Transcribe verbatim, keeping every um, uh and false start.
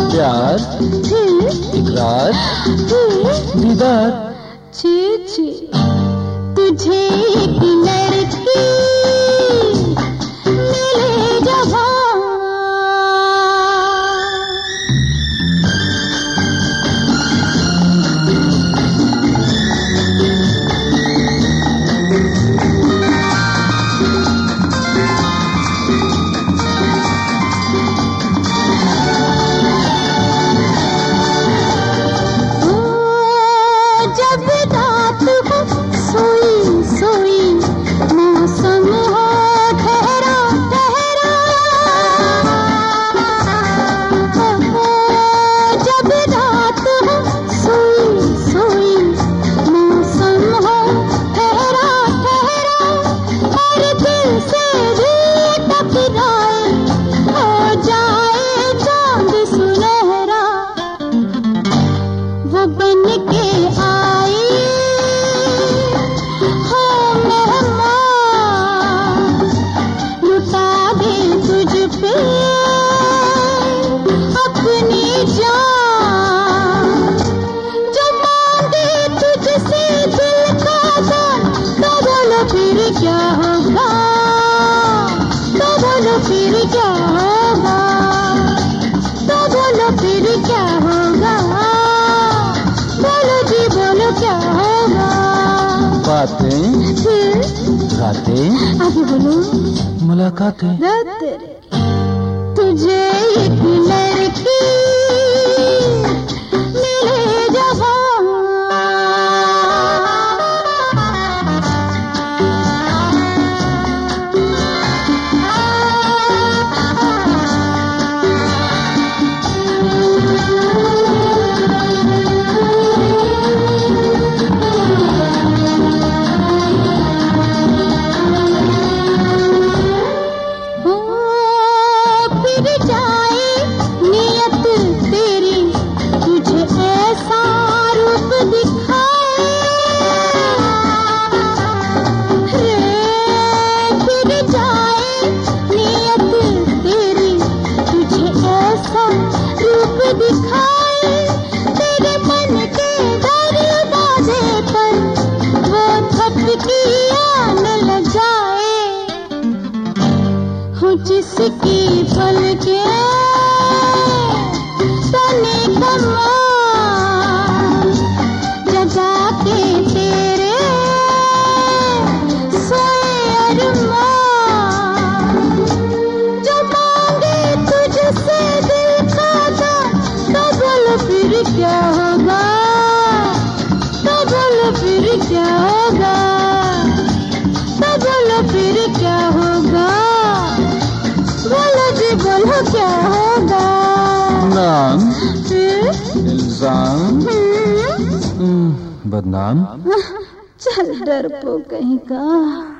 प्यार, इकरार, दीदार। छी छी तुझे एक लड़की मिले जहाँ, जब रात हो सोई सोई मौसम हो ठहरा ठहरा, जब रात हो सोई सोई मौसम हो ठहरा ठहरा, और दिल से भी टकराए हो जाए चांद सुनहरा, वो बन के क्या होगा, तो बोलो फिर क्या होगा, तो बोलो फिर क्या होगा, बोलो जी बोलो क्या होगा। बातें फिर रातें, आगे बोलो मुलाकातें रातें। तुझे एक लड़की मिले जहाँ, जिसकी पलके तने कमा जगा के तेरे सोए अरमान, जो मांगे तुझसे दिल का जान, तो बोलो फिर क्या होगा, तो बोलो फिर क्या होगा, तो बोलो फिर क्या होगा, बोलो जी बोलो क्या होगा। नाम, इल्जाम, बदनाम। चल डरपोक कहीं का।